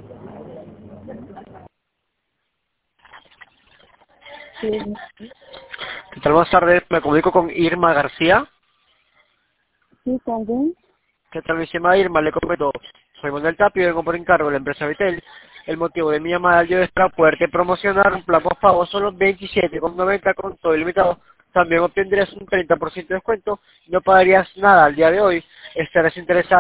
Sí, ¿Qué tal? Buenas tardes, me comunico con Irma García. sí, también. ¿Qué tal? Me llama Irma, le comento. Soy Manuel Tapio, vengo por encargo de la empresa Vitel. El motivo de mi llamada yo es para poderte promocionar un plan postpago solo 27,90 con todo ilimitado. También obtendrías un 30% de descuento y no pagarías nada al día de hoy. Estarás interesado